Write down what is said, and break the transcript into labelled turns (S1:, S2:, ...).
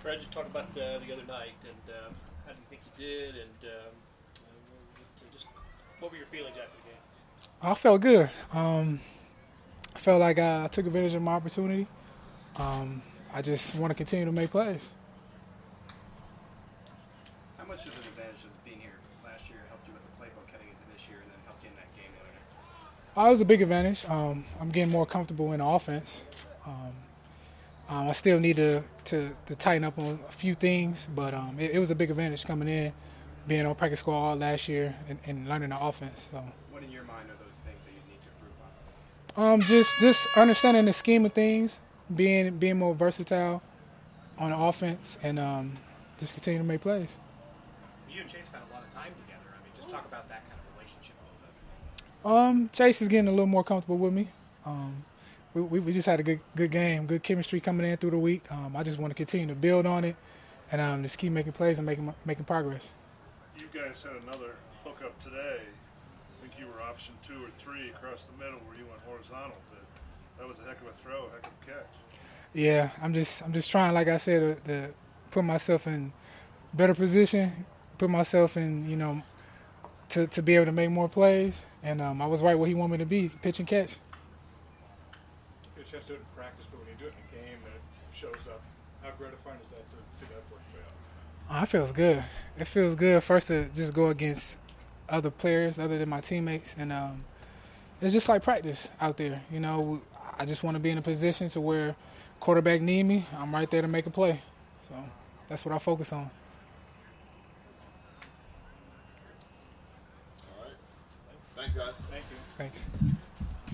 S1: Fred, just talk about the other night and how do you think you did, and just what were your feelings after the game?
S2: I felt good. I felt like I took advantage of my opportunity. I just want to continue to make plays.
S3: How much of an advantage does being here last year helped you with the playbook heading into this year and then helped you in that game the other night?
S2: It was a big advantage. I'm getting more comfortable in the offense. I still need to tighten up on a few things, but it was a big advantage coming in, being on practice squad all last year and learning the offense. So,
S3: What in your mind are those things that you need to improve on?
S2: just understanding the scheme of things, being more versatile on the offense, and just continue to make plays.
S4: You and Chase spent a lot of time together. I mean, just talk about that kind of relationship a little bit.
S2: Chase is getting a little more comfortable with me. We just had a good game, good chemistry coming in through the week. I just want to continue to build on it and just keep making plays and making progress.
S5: You guys had another hookup today. I think you were option 2 or 3 across the middle where you went horizontal. But that was a heck of a throw, a heck of a catch.
S2: Yeah, I'm just trying, like I said, to put myself in better position, put myself in, to be able to make more plays. And I was right where he wanted me to be, pitch and catch.
S6: You get a chance to do it in practice, but when you do it in a game and it shows up, how gratifying is that to see that work out?
S2: It feels good. It feels good first to just go against other players other than my teammates. And it's just like practice out there. I just want to be in a position to where quarterback need me, I'm right there to make a play. So that's what I focus on.
S7: All right. Thanks, guys.
S6: Thank you.
S2: Thanks.